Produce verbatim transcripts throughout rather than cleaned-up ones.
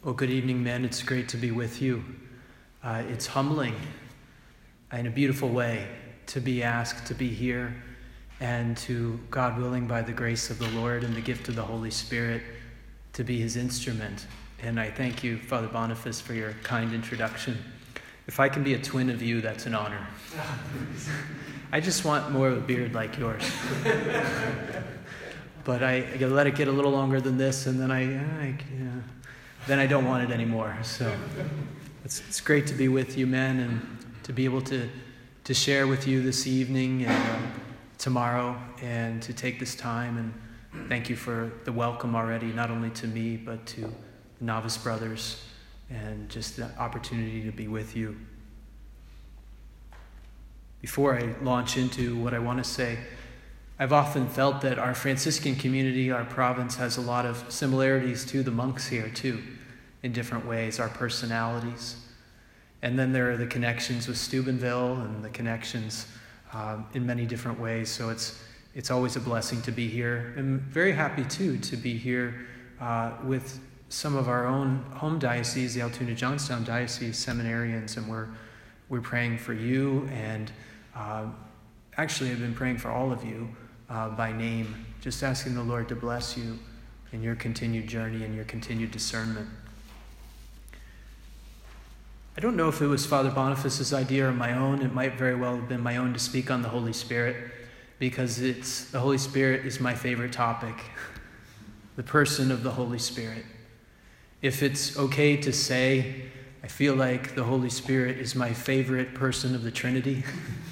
Well, good evening, men. It's great to be with you. Uh, it's humbling in a beautiful way to be asked to be here and to, God willing, by the grace of the Lord and the gift of the Holy Spirit, to be his instrument. And I thank you, Father Boniface, for your kind introduction. If I can be a twin of you, that's an honor. I just want more of a beard like yours. But I, I gotta let it get a little longer than this, and then I, I yeah, then I don't want it anymore. So it's it's great to be with you, men, and to be able to to share with you this evening and uh, tomorrow, and to take this time. And thank you for the welcome already, not only to me but to the novice brothers, and just the opportunity to be with you. Before I launch into what I want to say, I've often felt that our Franciscan community, our province, has a lot of similarities to the monks here too, in different ways, our personalities. And then there are the connections with Steubenville and the connections um, in many different ways. So it's it's always a blessing to be here. I'm very happy too to be here uh, with some of our own home diocese, the Altoona Johnstown Diocese seminarians, and we're we're praying for you, and uh, actually I've been praying for all of you uh, by name, just asking the Lord to bless you in your continued journey and your continued discernment. I don't know if it was Father Boniface's idea or my own. It might very well have been my own to speak on the Holy Spirit, because it's the Holy Spirit is my favorite topic, the person of the Holy Spirit. If it's okay to say, I feel like the Holy Spirit is my favorite person of the Trinity.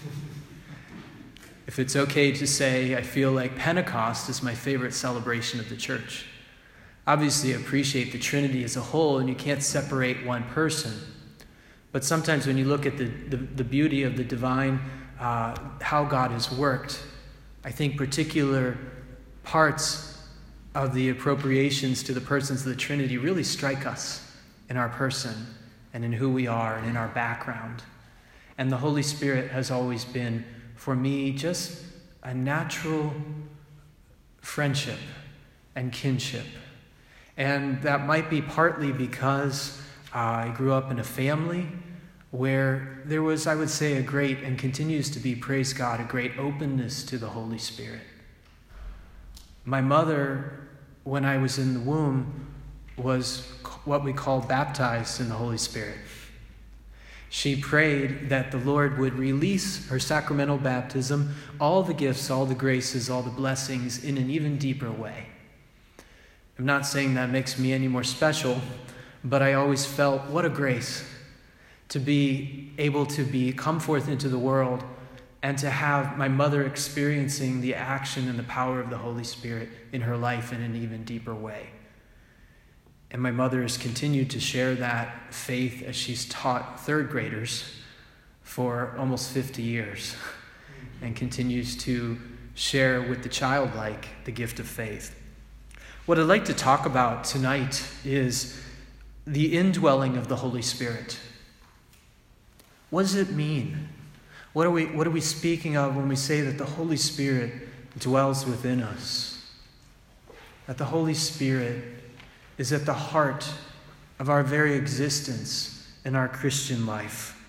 If it's okay to say, I feel like Pentecost is my favorite celebration of the church. Obviously, I appreciate the Trinity as a whole, and you can't separate one person. But sometimes when you look at the, the, the beauty of the divine, uh, how God has worked, I think particular parts of the appropriations to the persons of the Trinity really strike us in our person and in who we are and in our background. And the Holy Spirit has always been, for me, just a natural friendship and kinship. And that might be partly because uh, I grew up in a family where there was, I would say, a great, and continues to be, praise God, a great openness to the Holy Spirit. My mother, when I was in the womb, was what we call baptized in the Holy Spirit. She prayed that the Lord would release her sacramental baptism, all the gifts, all the graces, all the blessings in an even deeper way. I'm not saying that makes me any more special, but I always felt what a grace to be able to be come forth into the world and to have my mother experiencing the action and the power of the Holy Spirit in her life in an even deeper way. And my mother has continued to share that faith as she's taught third graders for almost fifty years, and continues to share with the childlike the gift of faith. What I'd like to talk about tonight is the indwelling of the Holy Spirit. What does it mean? What are we, what are we speaking of when we say that the Holy Spirit dwells within us? That the Holy Spirit is at the heart of our very existence in our Christian life.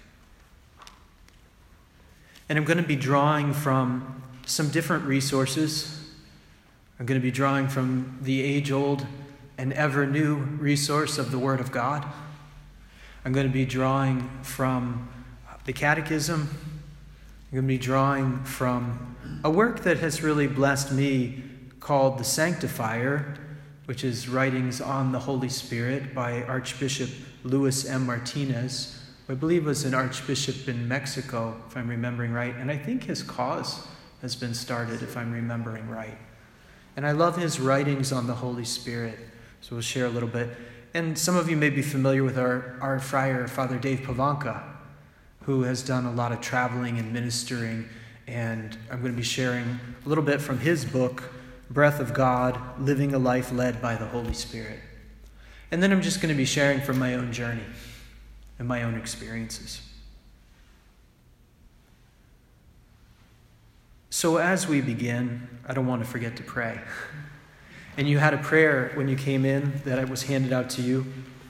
And I'm going to be drawing from some different resources. I'm going to be drawing from the age-old and ever-new resource of the Word of God. I'm going to be drawing from the Catechism. I'm going to be drawing from a work that has really blessed me called The Sanctifier, which is writings on the Holy Spirit by Archbishop Luis M. Martinez, who I believe was an archbishop in Mexico, if I'm remembering right. And I think his cause has been started, if I'm remembering right. And I love his writings on the Holy Spirit, so we'll share a little bit. And some of you may be familiar with our, our friar, Father Dave Pavanka, who has done a lot of traveling and ministering. And I'm going to be sharing a little bit from his book, Breath of God, Living a Life Led by the Holy Spirit. And then I'm just going to be sharing from my own journey and my own experiences. So as we begin, I don't want to forget to pray. And you had a prayer when you came in that was handed out to you.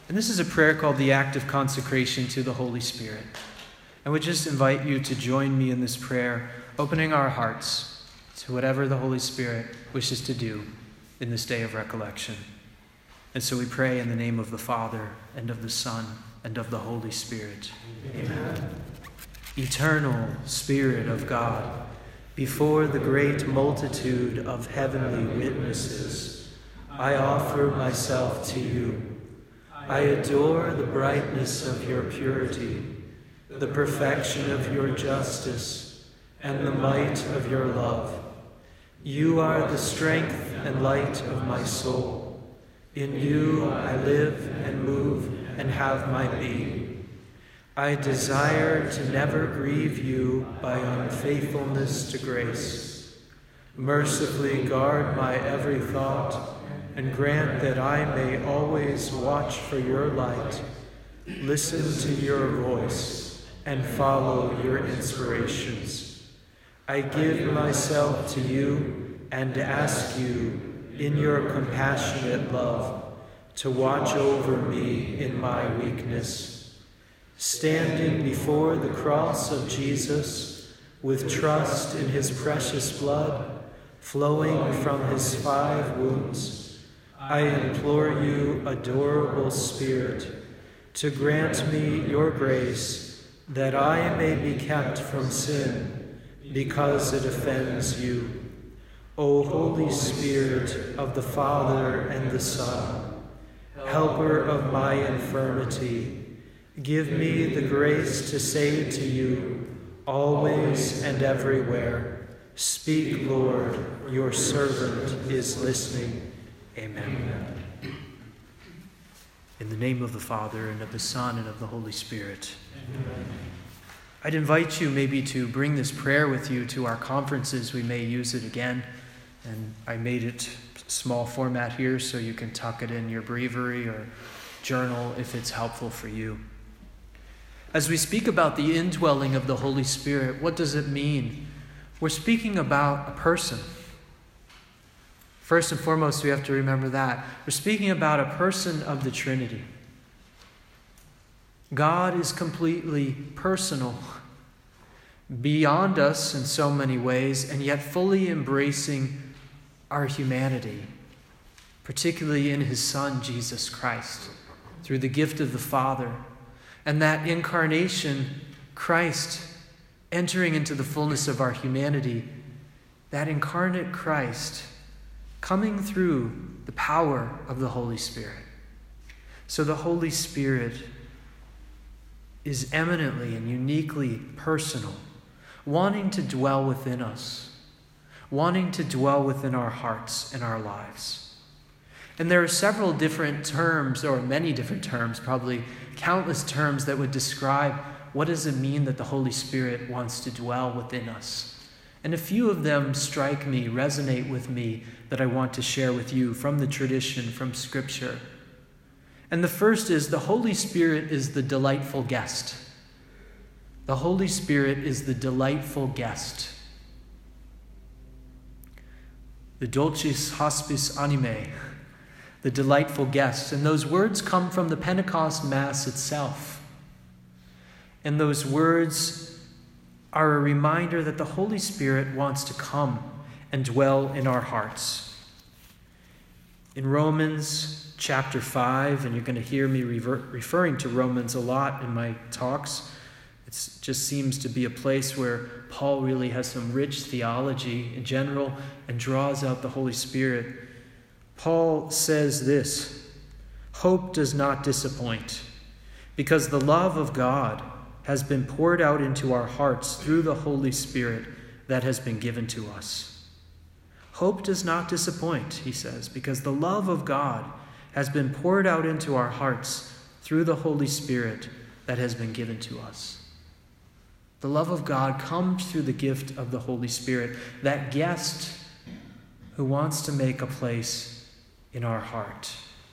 And this is a prayer called the Act of Consecration to the Holy Spirit. I would just invite you to join me in this prayer, opening our hearts to whatever the Holy Spirit wishes to do in this day of recollection. And so we pray in the name of the Father, and of the Son, and of the Holy Spirit. Amen. Amen. Eternal Spirit of God, before the great multitude of heavenly witnesses, I offer myself to you. I adore the brightness of your purity, the perfection of your justice, and the might of your love. You are the strength and light of my soul. In you I live and move and have my being. I desire to never grieve you by unfaithfulness to grace. Mercifully guard my every thought, and grant that I may always watch for your light, listen to your voice, and follow your inspirations. I give myself to you and ask you, in your compassionate love, to watch over me in my weakness. Standing before the cross of Jesus, with trust in his precious blood, flowing from his five wounds, I implore you, adorable Spirit, to grant me your grace, that I may be kept from sin, because it offends you. O Holy Spirit of the Father and the Son, helper of my infirmity, give me the grace to say to you, always and everywhere, speak, Lord, your servant is listening. Amen. In the name of the Father, and of the Son, and of the Holy Spirit. Amen. I'd invite you maybe to bring this prayer with you to our conferences. We may use it again. And I made it small format here so you can tuck it in your breviary or journal if it's helpful for you. As we speak about the indwelling of the Holy Spirit, what does it mean? We're speaking about a person. First and foremost, we have to remember that. We're speaking about a person of the Trinity. God is completely personal, beyond us in so many ways, and yet fully embracing our humanity, particularly in his Son, Jesus Christ, through the gift of the Father. And that incarnation, Christ entering into the fullness of our humanity, that incarnate Christ coming through the power of the Holy Spirit. So the Holy Spirit is eminently and uniquely personal, wanting to dwell within us, wanting to dwell within our hearts and our lives. And there are several different terms, or many different terms, probably countless terms that would describe what does it mean that the Holy Spirit wants to dwell within us. And a few of them strike me, resonate with me, that I want to share with you from the tradition, from Scripture. And the first is the Holy Spirit is the delightful guest. The Holy Spirit is the delightful guest. The dulcis hospis animae, the delightful guest. And those words come from the Pentecost Mass itself. And those words are a reminder that the Holy Spirit wants to come and dwell in our hearts. In Romans chapter five, and you're going to hear me rever- referring to Romans a lot in my talks, it just seems to be a place where Paul really has some rich theology in general and draws out the Holy Spirit. Paul says this: hope does not disappoint, because the love of God has been poured out into our hearts through the Holy Spirit that has been given to us. Hope does not disappoint, he says, because the love of God has been poured out into our hearts through the Holy Spirit that has been given to us. The love of God comes through the gift of the Holy Spirit, that guest who wants to make a place in our heart.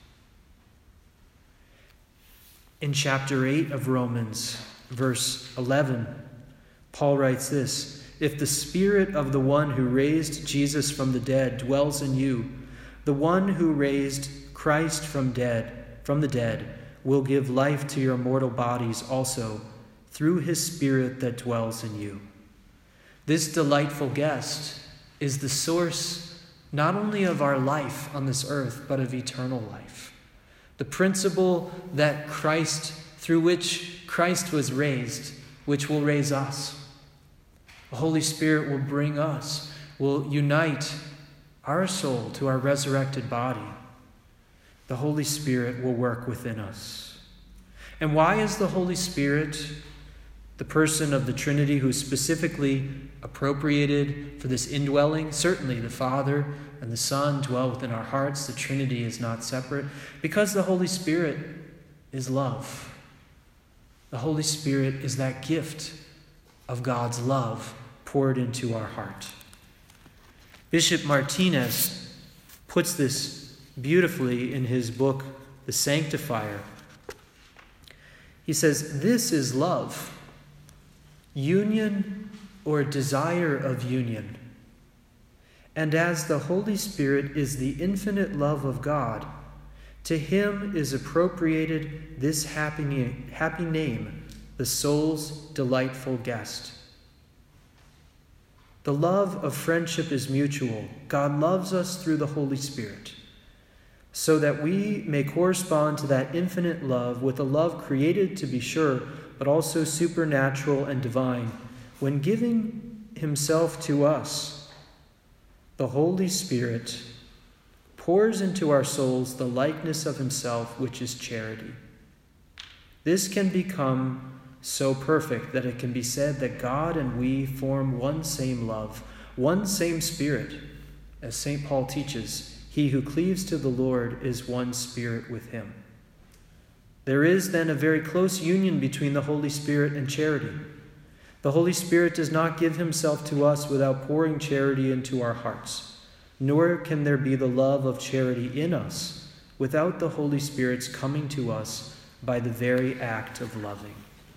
In chapter eight of Romans, verse eleven, Paul writes this: if the Spirit of the one who raised Jesus from the dead dwells in you, the one who raised Christ from dead, from the dead will give life to your mortal bodies also through his Spirit that dwells in you. This delightful guest is the source not only of our life on this earth, but of eternal life. The principle that Christ, through which Christ was raised, which will raise us. The Holy Spirit will bring us, will unite our soul to our resurrected body. The Holy Spirit will work within us. And why is the Holy Spirit the person of the Trinity who is specifically appropriated for this indwelling? Certainly the Father and the Son dwell within our hearts. The Trinity is not separate. Because the Holy Spirit is love. The Holy Spirit is that gift of God's love poured into our heart. Bishop Martinez puts this beautifully in his book, The Sanctifier. He says, this is love, union or desire of union. And as the Holy Spirit is the infinite love of God, to him is appropriated this happy, happy name, the soul's delightful guest. The love of friendship is mutual. God loves us through the Holy Spirit, so that we may correspond to that infinite love with a love created, to be sure, but also supernatural and divine. When giving himself to us, the Holy Spirit pours into our souls the likeness of himself, which is charity. This can become so perfect that it can be said that God and we form one same love, one same spirit. As Saint Paul teaches, he who cleaves to the Lord is one spirit with him. There is then a very close union between the Holy Spirit and charity. The Holy Spirit does not give himself to us without pouring charity into our hearts, nor can there be the love of charity in us without the Holy Spirit's coming to us by the very act of loving.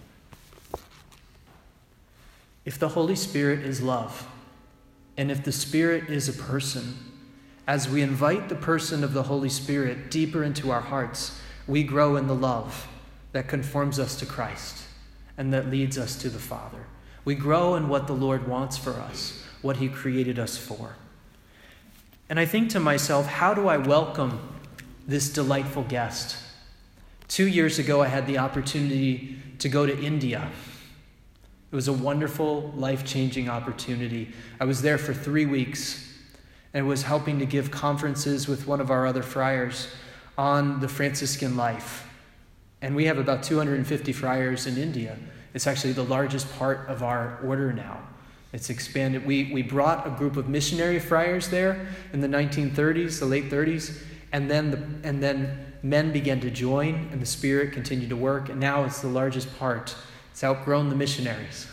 If the Holy Spirit is love, and if the Spirit is a person, as we invite the person of the Holy Spirit deeper into our hearts, we grow in the love that conforms us to Christ and that leads us to the Father. We grow in what the Lord wants for us, what he created us for. And I think to myself, how do I welcome this delightful guest? Two years ago, I had the opportunity to go to India. It was a wonderful, life-changing opportunity. I was there for three weeks and was helping to give conferences with one of our other friars on the Franciscan life. And we have about two hundred fifty friars in India. It's actually the largest part of our order now. It's expanded. We, we brought a group of missionary friars there in the nineteen thirties, the late thirties, and then the, and then men began to join, and the Spirit continued to work, and now it's the largest part. It's outgrown the missionaries.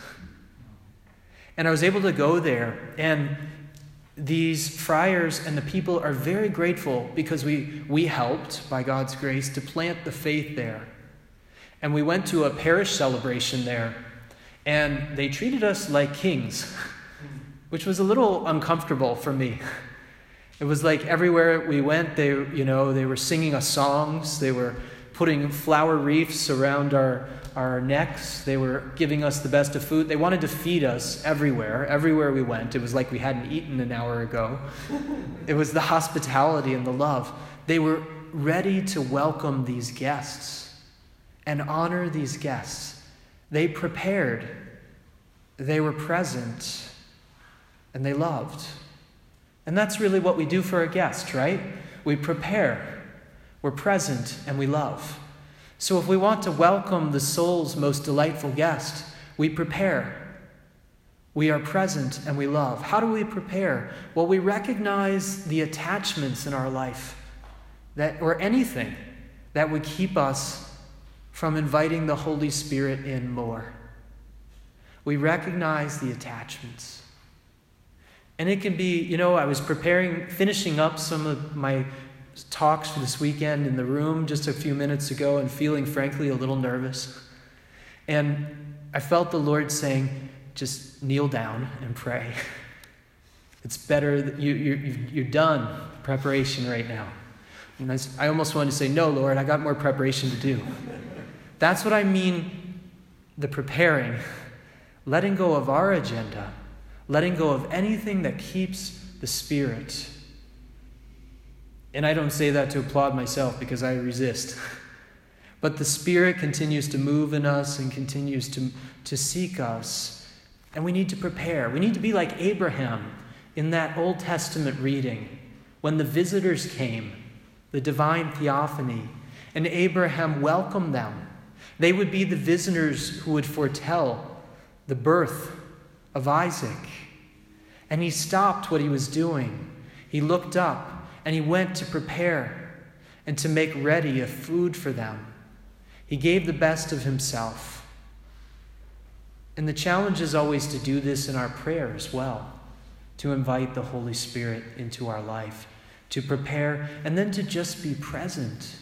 And I was able to go there, and these friars and the people are very grateful because we, we helped, by God's grace, to plant the faith there. And we went to a parish celebration there, and they treated us like kings, which was a little uncomfortable for me. It was like everywhere we went, they, you know, they were singing us songs, they were putting flower wreaths around our, our necks, they were giving us the best of food. They wanted to feed us everywhere, everywhere we went. It was like we hadn't eaten an hour ago. It was the hospitality and the love. They were ready to welcome these guests and honor these guests. They prepared, they were present, and they loved. And that's really what we do for a guest, right? We prepare, we're present, and we love. So if we want to welcome the soul's most delightful guest, we prepare. We are present and we love. How do we prepare? Well, we recognize the attachments in our life that, or anything that would keep us from inviting the Holy Spirit in more. We recognize the attachments. And it can be, you know, I was preparing, finishing up some of my talks for this weekend in the room just a few minutes ago and feeling, frankly, a little nervous. And I felt the Lord saying, just kneel down and pray. It's better that you, you're, you're done preparation right now. And I, I almost wanted to say, no, Lord, I got more preparation to do. That's what I mean, the preparing. Letting go of our agenda. Letting go of anything that keeps the Spirit. And I don't say that to applaud myself because I resist. But the Spirit continues to move in us and continues to, to seek us. And we need to prepare. We need to be like Abraham in that Old Testament reading. When the visitors came, the divine theophany, and Abraham welcomed them. They would be the visitors who would foretell the birth of Isaac. And he stopped what he was doing. He looked up and he went to prepare and to make ready a food for them. He gave the best of himself. And the challenge is always to do this in our prayer as well, to invite the Holy Spirit into our life, to prepare, and then to just be present.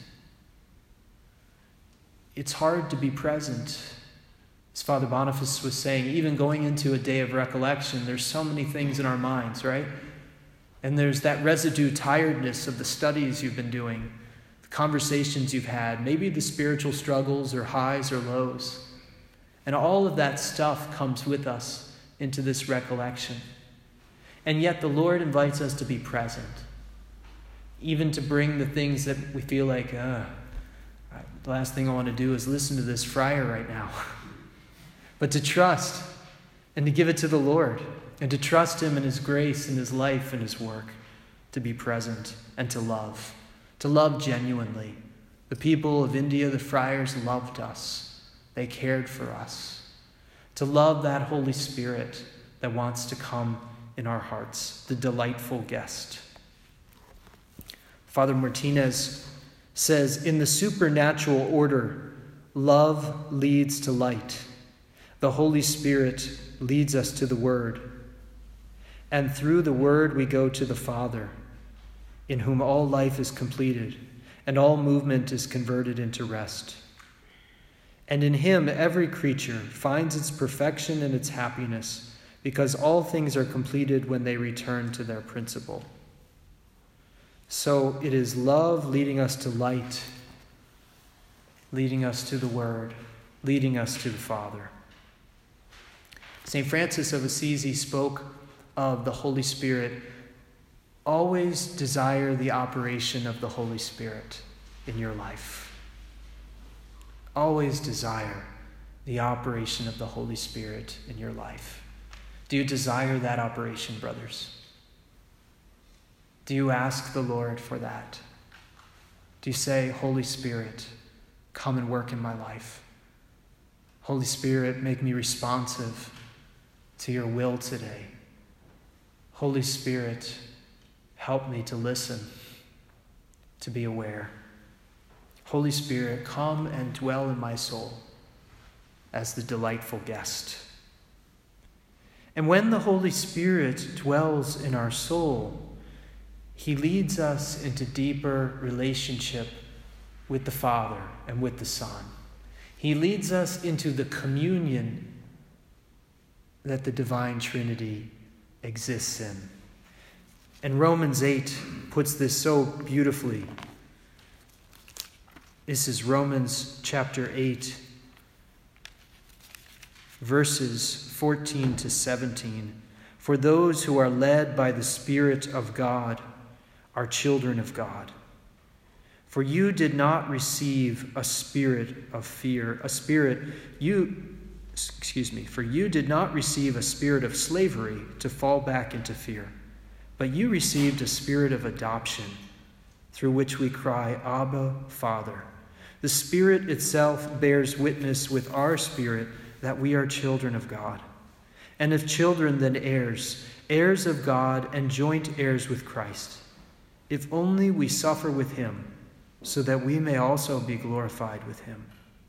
It's hard to be present. As Father Boniface was saying, even going into a day of recollection, there's so many things in our minds, right? And there's that residue tiredness of the studies you've been doing, the conversations you've had, maybe the spiritual struggles or highs or lows. And all of that stuff comes with us into this recollection. And yet the Lord invites us to be present, even to bring the things that we feel like, uh, the last thing I want to do is listen to this friar right now. But to trust and to give it to the Lord and to trust him in his grace and his life and his work, to be present and to love, to love genuinely. The people of India, the friars, loved us. They cared for us. To love that Holy Spirit that wants to come in our hearts, the delightful guest. Father Martinez says, in the supernatural order, love leads to light. The Holy Spirit leads us to the Word. And through the Word we go to the Father, in whom all life is completed and all movement is converted into rest. And in him every creature finds its perfection and its happiness, because all things are completed when they return to their principle. So it is love leading us to light, leading us to the Word, leading us to the Father. Saint Francis of Assisi spoke of the Holy Spirit. Always desire the operation of the Holy Spirit in your life. Always desire the operation of the Holy Spirit in your life. Do you desire that operation, brothers? Do you ask the Lord for that? Do you say, Holy Spirit, come and work in my life? Holy Spirit, make me responsive to your will today. Holy Spirit, help me to listen, to be aware. Holy Spirit, come and dwell in my soul as the delightful guest. And when the Holy Spirit dwells in our soul, he leads us into deeper relationship with the Father and with the Son. He leads us into the communion that the divine Trinity exists in. And Romans eight puts this so beautifully. This is Romans chapter eight, verses fourteen to seventeen. For those who are led by the Spirit of God are children of God. For you did not receive a spirit of fear, a spirit you excuse me, for you did not receive a spirit of slavery to fall back into fear, but you received a spirit of adoption, through which we cry, Abba, Father. The Spirit itself bears witness with our spirit that we are children of God. And if children, then heirs, heirs of God and joint heirs with Christ, if only we suffer with him, so that we may also be glorified with him.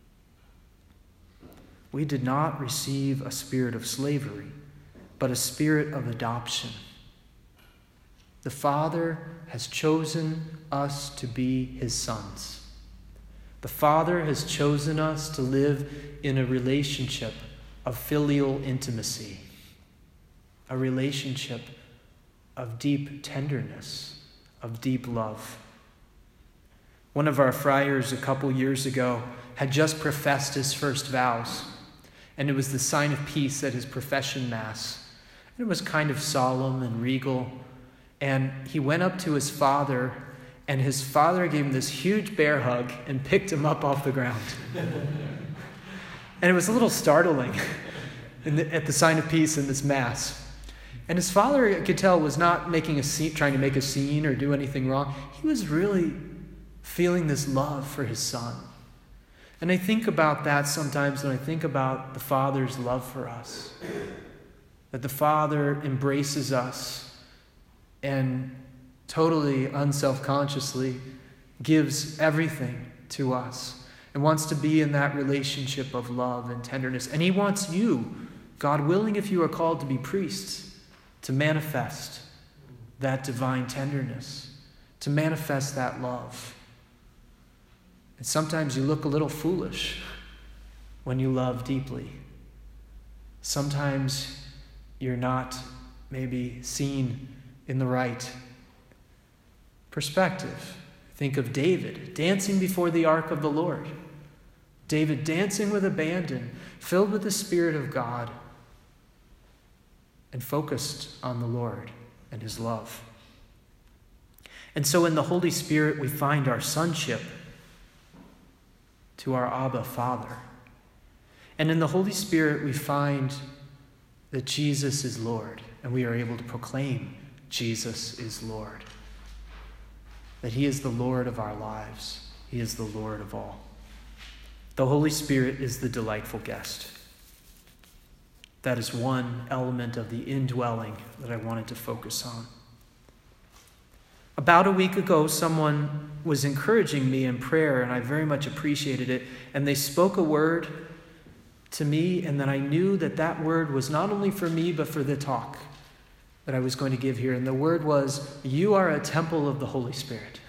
We did not receive a spirit of slavery, but a spirit of adoption. The Father has chosen us to be his sons. The Father has chosen us to live in a relationship of filial intimacy, a relationship of deep tenderness, of deep love. One of our friars a couple years ago had just professed his first vows, and it was the sign of peace at his profession mass. And it was kind of solemn and regal, and he went up to his father, and his father gave him this huge bear hug and picked him up off the ground. And it was a little startling in the, at the sign of peace in this mass. And his father, I could tell, was not making a scene, trying to make a scene or do anything wrong. He was really feeling this love for his son. And I think about that sometimes when I think about the Father's love for us. That the Father embraces us and totally unselfconsciously gives everything to us and wants to be in that relationship of love and tenderness. And he wants you, God willing, if you are called to be priests, to manifest that divine tenderness, to manifest that love. And sometimes you look a little foolish when you love deeply. Sometimes you're not maybe seen in the right perspective. Think of David dancing before the ark of the Lord. David dancing with abandon, filled with the Spirit of God, and focused on the Lord and his love. And so in the Holy Spirit we find our sonship to our Abba Father. And in the Holy Spirit we find that Jesus is Lord, and we are able to proclaim Jesus is Lord. That he is the Lord of our lives. He is the Lord of all. The Holy Spirit is the delightful guest. That is one element of the indwelling that I wanted to focus on. About a week ago, someone was encouraging me in prayer, and I very much appreciated it. And they spoke a word to me, and then I knew that that word was not only for me, but for the talk that I was going to give here. And the word was, you are a temple of the Holy Spirit.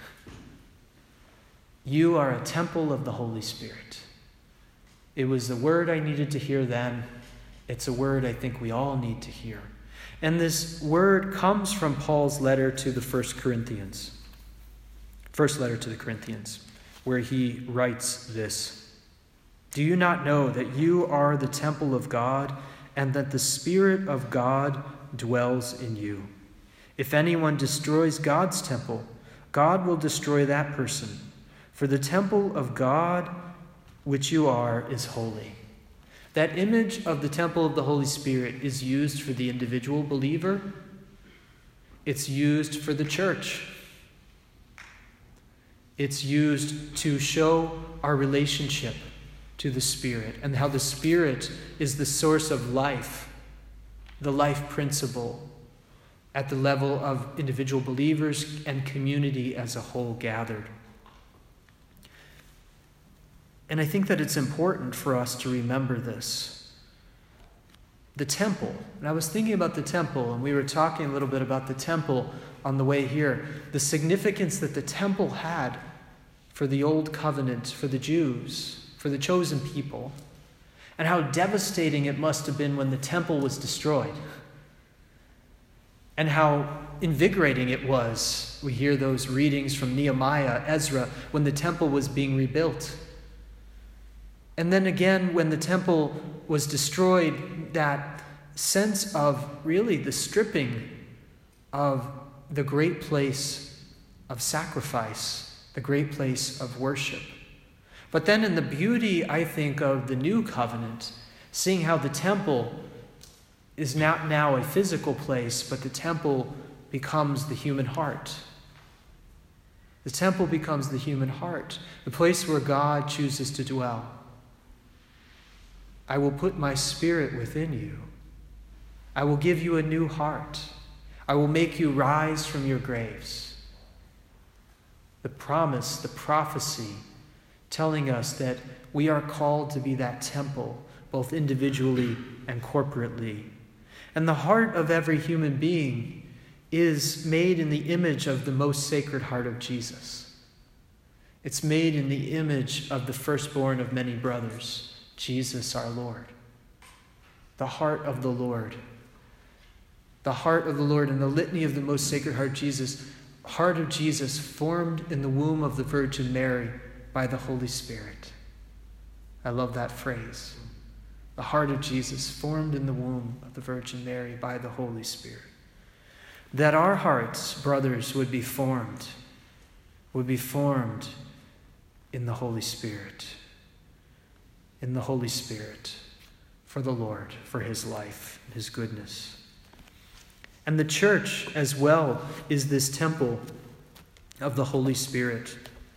You are a temple of the Holy Spirit. It was the word I needed to hear then. It's a word I think we all need to hear. And this word comes from Paul's letter to the First Corinthians. First letter to the Corinthians, where he writes this. Do you not know that you are the temple of God, and that the Spirit of God dwells in you? If anyone destroys God's temple, God will destroy that person. For the temple of God, which you are, is holy. That image of the temple of the Holy Spirit is used for the individual believer. It's used for the church. It's used to show our relationship to the Spirit and how the Spirit is the source of life, the life principle at the level of individual believers and community as a whole gathered. And I think that it's important for us to remember this. The temple, and I was thinking about the temple, and we were talking a little bit about the temple on the way here, the significance that the temple had for the old covenant, for the Jews, for the chosen people, and how devastating it must have been when the temple was destroyed, and how invigorating it was. We hear those readings from Nehemiah, Ezra, when the temple was being rebuilt. And then again, when the temple was destroyed, that sense of really the stripping of the great place of sacrifice, the great place of worship. But then in the beauty, I think, of the new covenant, seeing how the temple is not now a physical place, but the temple becomes the human heart. The temple becomes the human heart, the place where God chooses to dwell. I will put my Spirit within you. I will give you a new heart. I will make you rise from your graves. The promise, the prophecy, telling us that we are called to be that temple, both individually and corporately. And the heart of every human being is made in the image of the most sacred heart of Jesus. It's made in the image of the firstborn of many brothers, Jesus our Lord. The heart of the Lord. The heart of the Lord and the litany of the most sacred heart, Jesus, heart of Jesus formed in the womb of the Virgin Mary by the Holy Spirit. I love that phrase. The heart of Jesus formed in the womb of the Virgin Mary by the Holy Spirit. That our hearts, brothers, would be formed, would be formed in the Holy Spirit. In the Holy Spirit for the Lord, for his life, his goodness. And the church as well is this temple of the Holy Spirit.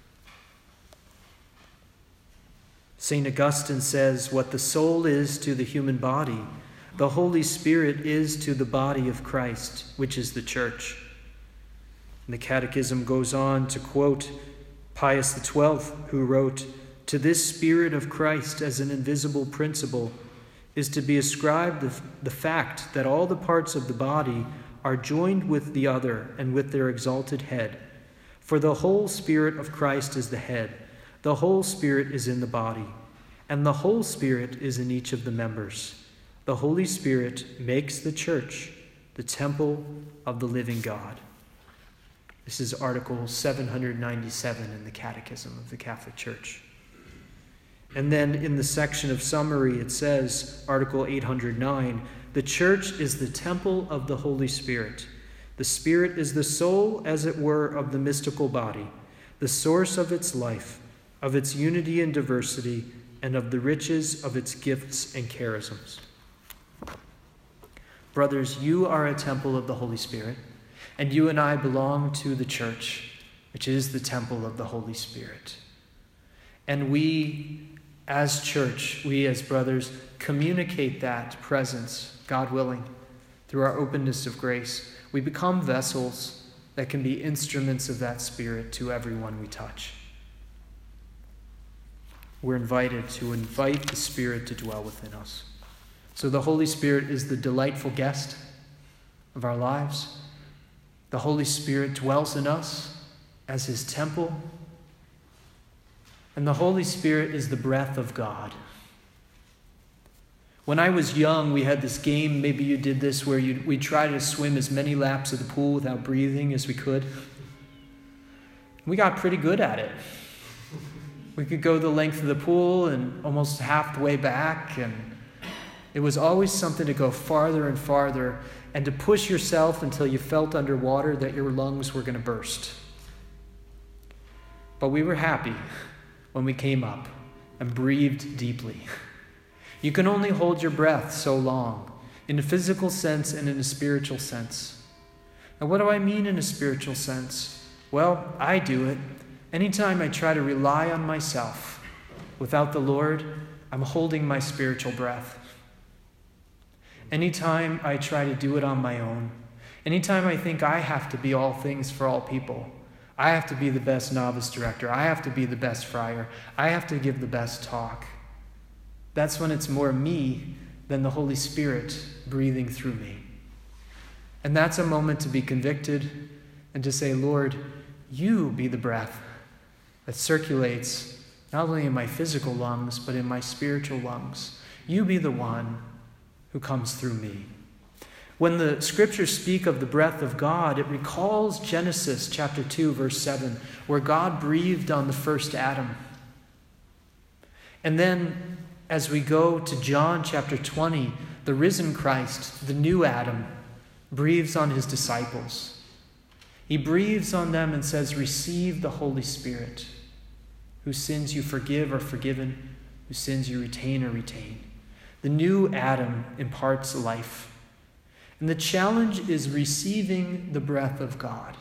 Saint Augustine says, what the soul is to the human body, the Holy Spirit is to the body of Christ, which is the church. And the Catechism goes on to quote Pius the twelfth, who wrote, to this Spirit of Christ as an invisible principle is to be ascribed the, the fact that all the parts of the body are joined with the other and with their exalted head. For the whole Spirit of Christ is the head, the whole Spirit is in the body, and the whole Spirit is in each of the members. The Holy Spirit makes the church the temple of the living God. This is Article seven hundred ninety-seven in the Catechism of the Catholic Church. And then in the section of summary, it says, Article eight hundred nine, the church is the temple of the Holy Spirit. The Spirit is the soul, as it were, of the mystical body, the source of its life, of its unity and diversity, and of the riches of its gifts and charisms. Brothers, you are a temple of the Holy Spirit, and you and I belong to the church, which is the temple of the Holy Spirit. And we, as church, we as brothers, communicate that presence, God willing, through our openness of grace. We become vessels that can be instruments of that Spirit to everyone we touch. We're invited to invite the Spirit to dwell within us. So the Holy Spirit is the delightful guest of our lives. The Holy Spirit dwells in us as his temple. And the Holy Spirit is the breath of God. When I was young, we had this game, maybe you did this, where you'd, we'd try to swim as many laps of the pool without breathing as we could. We got pretty good at it. We could go the length of the pool and almost half the way back, and it was always something to go farther and farther and to push yourself until you felt underwater that your lungs were going to burst. But we were happy when we came up and breathed deeply. You can only hold your breath so long, in a physical sense and in a spiritual sense. Now, what do I mean in a spiritual sense? Well, I do it. Anytime I try to rely on myself without the Lord, I'm holding my spiritual breath. Anytime I try to do it on my own, anytime I think I have to be all things for all people, I have to be the best novice director, I have to be the best friar, I have to give the best talk, that's when it's more me than the Holy Spirit breathing through me. And that's a moment to be convicted and to say, Lord, you be the breath that circulates not only in my physical lungs, but in my spiritual lungs. You be the one who comes through me. When the scriptures speak of the breath of God, it recalls Genesis chapter two, verse seven, where God breathed on the first Adam. And then as we go to John chapter twenty, the risen Christ, the new Adam, breathes on his disciples. He breathes on them and says, receive the Holy Spirit. Whose sins you forgive are forgiven, whose sins you retain are retained. The new Adam imparts life. And the challenge is receiving the breath of God.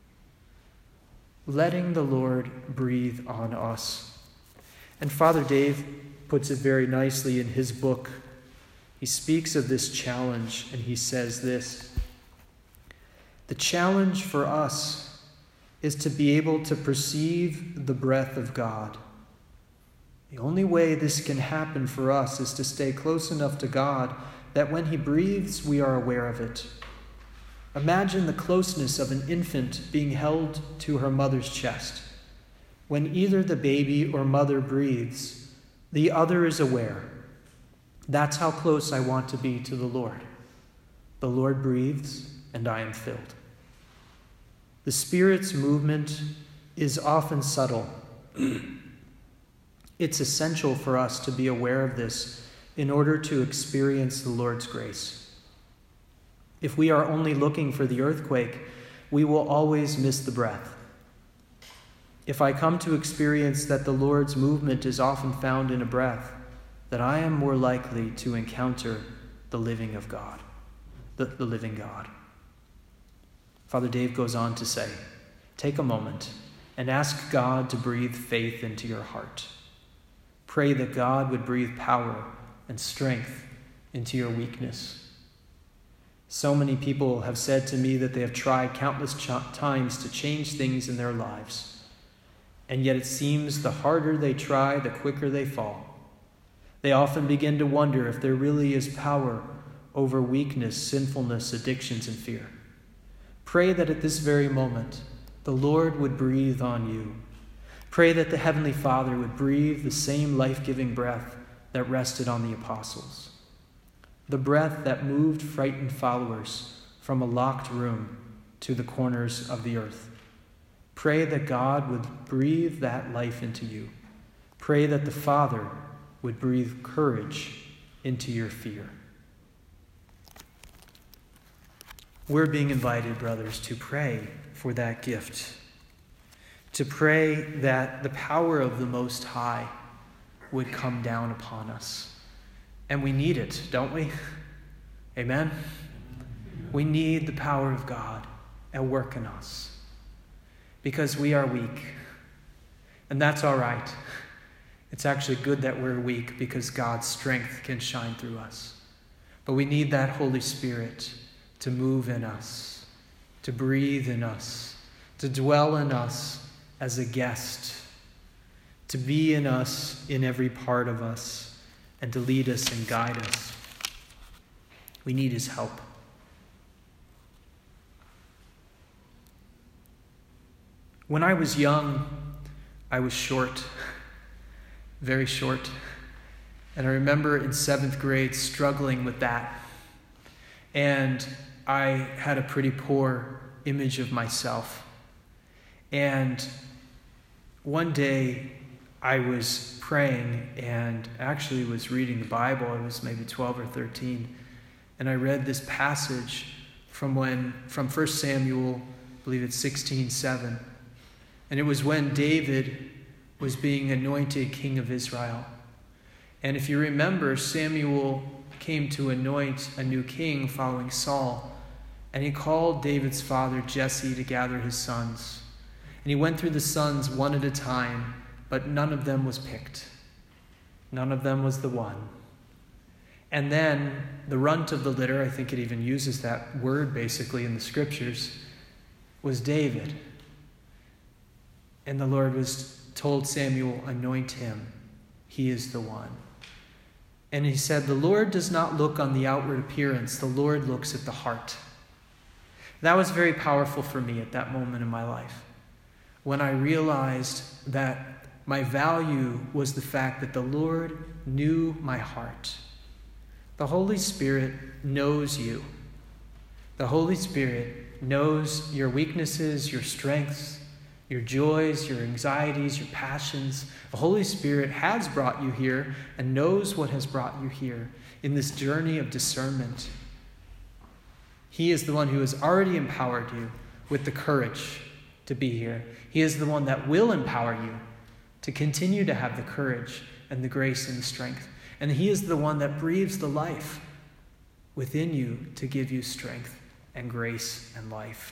Letting the Lord breathe on us. And Father Dave puts it very nicely in his book. He speaks of this challenge and he says this: the challenge for us is to be able to perceive the breath of God. The only way this can happen for us is to stay close enough to God that when he breathes, we are aware of it. Imagine the closeness of an infant being held to her mother's chest. When either the baby or mother breathes, the other is aware. That's how close I want to be to the Lord. The Lord breathes, and I am filled. The Spirit's movement is often subtle. It's essential for us to be aware of this in order to experience the Lord's grace. If we are only looking for the earthquake, we will always miss the breath. If I come to experience that the Lord's movement is often found in a breath, that I am more likely to encounter the living of God, the, the living God. Father Dave goes on to say, take a moment and ask God to breathe faith into your heart. Pray that God would breathe power and strength into your weakness. So many people have said to me that they have tried countless ch- times to change things in their lives, and yet it seems the harder they try, the quicker they fall. They often begin to wonder if there really is power over weakness, sinfulness, addictions, and fear. Pray that at this very moment, the Lord would breathe on you. Pray that the Heavenly Father would breathe the same life-giving breath that rested on the apostles, the breath that moved frightened followers from a locked room to the corners of the earth. Pray that God would breathe that life into you. Pray that the Father would breathe courage into your fear. We're being invited, brothers, to pray for that gift, to pray that the power of the Most High would come down upon us. And we need it, don't we? Amen? We need the power of God at work in us because we are weak. And that's all right. It's actually good that we're weak because God's strength can shine through us. But we need that Holy Spirit to move in us, to breathe in us, to dwell in us as a guest, to be in us in every part of us, and to lead us and guide us. We need his help. When I was young, I was short, very short. And I remember in seventh grade struggling with that. And I had a pretty poor image of myself. And one day I was praying and actually was reading the Bible. I was maybe twelve or thirteen. And I read this passage from when from First Samuel, I believe it's sixteen seven. And it was when David was being anointed king of Israel. And if you remember, Samuel came to anoint a new king following Saul. And he called David's father Jesse to gather his sons. And he went through the sons one at a time, but none of them was picked. None of them was the one. And then the runt of the litter, I think it even uses that word basically in the scriptures, was David. And the Lord was told Samuel, anoint him. He is the one. And he said, the Lord does not look on the outward appearance. The Lord looks at the heart. That was very powerful for me at that moment in my life, when I realized that my value was the fact that the Lord knew my heart. The Holy Spirit knows you. The Holy Spirit knows your weaknesses, your strengths, your joys, your anxieties, your passions. The Holy Spirit has brought you here and knows what has brought you here in this journey of discernment. He is the one who has already empowered you with the courage to be here. He is the one that will empower you to continue to have the courage and the grace and the strength. And he is the one that breathes the life within you to give you strength and grace and life.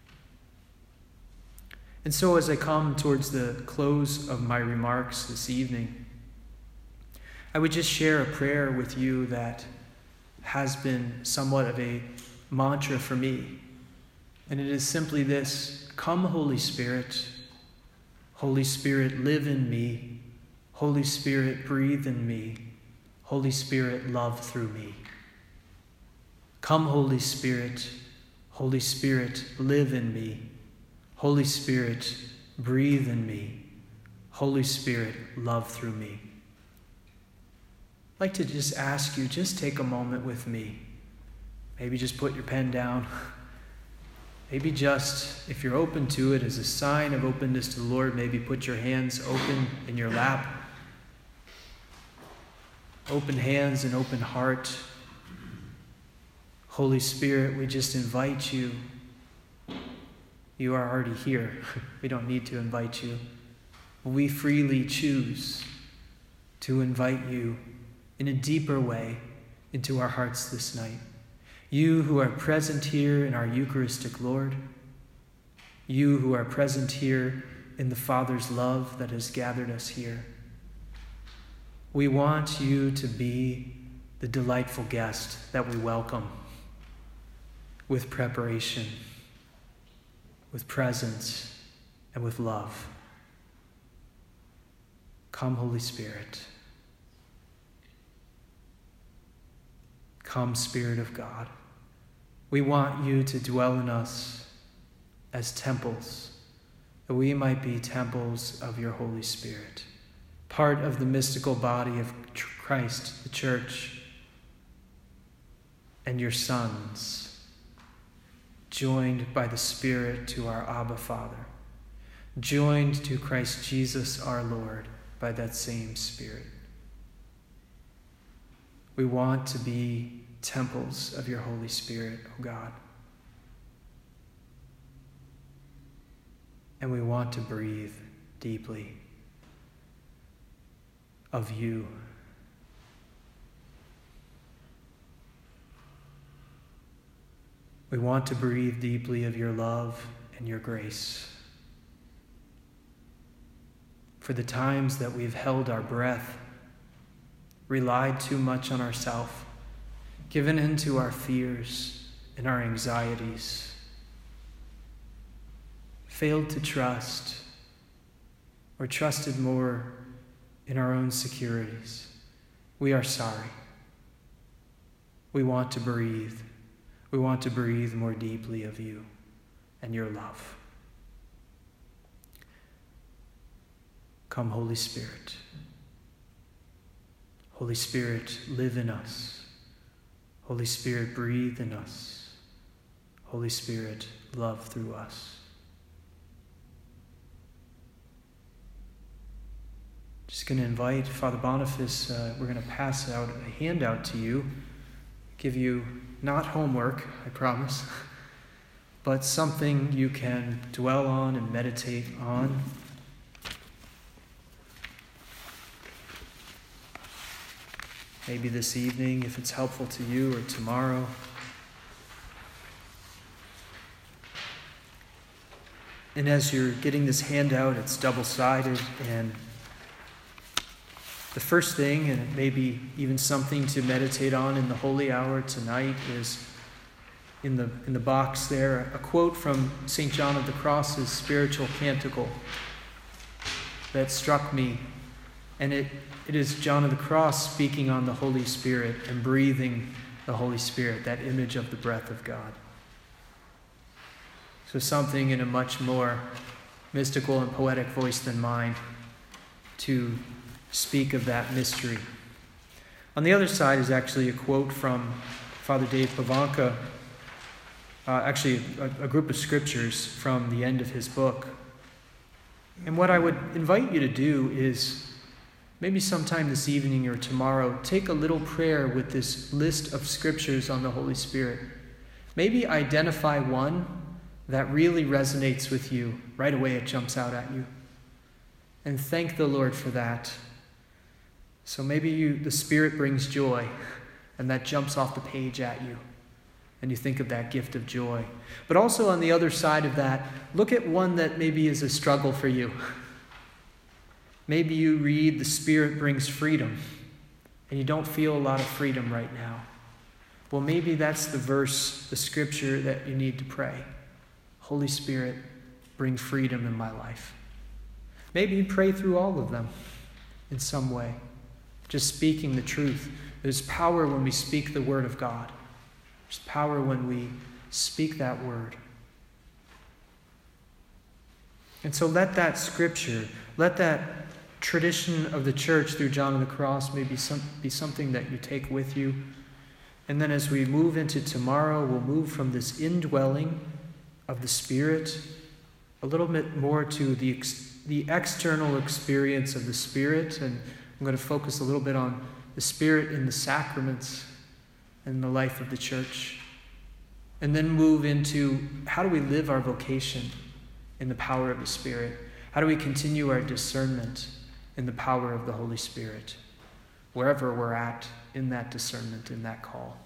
And so as I come towards the close of my remarks this evening, I would just share a prayer with you that has been somewhat of a mantra for me. And it is simply this: come, Holy Spirit. Holy Spirit, live in me. Holy Spirit, breathe in me. Holy Spirit, love through me. Come, Holy Spirit. Holy Spirit, live in me. Holy Spirit, breathe in me. Holy Spirit, love through me. I'd like to just ask you, just take a moment with me. Maybe just put your pen down maybe just, if you're open to it, as a sign of openness to the Lord, maybe put your hands open in your lap. Open hands and open heart. Holy Spirit, we just invite you. You are already here. We don't need to invite you. We freely choose to invite you in a deeper way into our hearts this night. You who are present here in our Eucharistic Lord, you who are present here in the Father's love that has gathered us here. We want you to be the delightful guest that we welcome with preparation, with presence, and with love. Come, Holy Spirit. Come, Spirit of God. We want you to dwell in us as temples, that we might be temples of your Holy Spirit, part of the mystical body of Christ, the church, and your sons, joined by the Spirit to our Abba Father, joined to Christ Jesus our Lord by that same Spirit. We want to be temples of your Holy Spirit, O God. And we want to breathe deeply of you. We want to breathe deeply of your love and your grace. For the times that we've held our breath, relied too much on ourselves, given into our fears and our anxieties, failed to trust, or trusted more in our own securities. We are sorry. We want to breathe. We want to breathe more deeply of you and your love. Come, Holy Spirit. Holy Spirit, live in us. Holy Spirit, breathe in us. Holy Spirit, love through us. Just going to invite Father Boniface. Uh, we're going to pass out a handout to you, give you not homework, I promise, but something you can dwell on and meditate on. Maybe this evening, if it's helpful to you, or tomorrow. And as you're getting this handout, it's double-sided, and the first thing, and it may be even something to meditate on in the Holy Hour tonight, is in the in the box there, a quote from Saint John of the Cross's spiritual canticle that struck me. And it, it is John of the Cross speaking on the Holy Spirit and breathing the Holy Spirit, that image of the breath of God. So something in a much more mystical and poetic voice than mine to speak of that mystery. On the other side is actually a quote from Father Dave Pavanka, uh, actually a, a group of scriptures from the end of his book. And what I would invite you to do is maybe sometime this evening or tomorrow, take a little prayer with this list of scriptures on the Holy Spirit. Maybe identify one that really resonates with you. Right away it jumps out at you. And thank the Lord for that. So maybe you, the Spirit brings joy, and that jumps off the page at you, and you think of that gift of joy. But also on the other side of that, look at one that maybe is a struggle for you. Maybe you read the Spirit brings freedom, and you don't feel a lot of freedom right now. Well, maybe that's the verse, the scripture that you need to pray. Holy Spirit, bring freedom in my life. Maybe you pray through all of them in some way, just speaking the truth. There's power when we speak the word of God. There's power when we speak that word. And so let that scripture, let that tradition of the church through John of the Cross maybe some, be something that you take with you. And then as we move into tomorrow, we'll move from this indwelling of the Spirit, a little bit more to the, ex- the external experience of the Spirit, and I'm going to focus a little bit on the Spirit in the sacraments and the life of the church, and then move into how do we live our vocation in the power of the Spirit? How do we continue our discernment in the power of the Holy Spirit, wherever we're at in that discernment, in that call?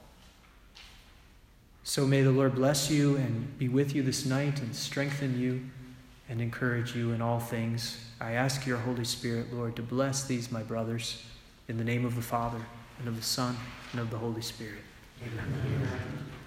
So may the Lord bless you and be with you this night and strengthen you and encourage you in all things. I ask your Holy Spirit, Lord, to bless these, my brothers, in the name of the Father, and of the Son, and of the Holy Spirit. Amen. Amen.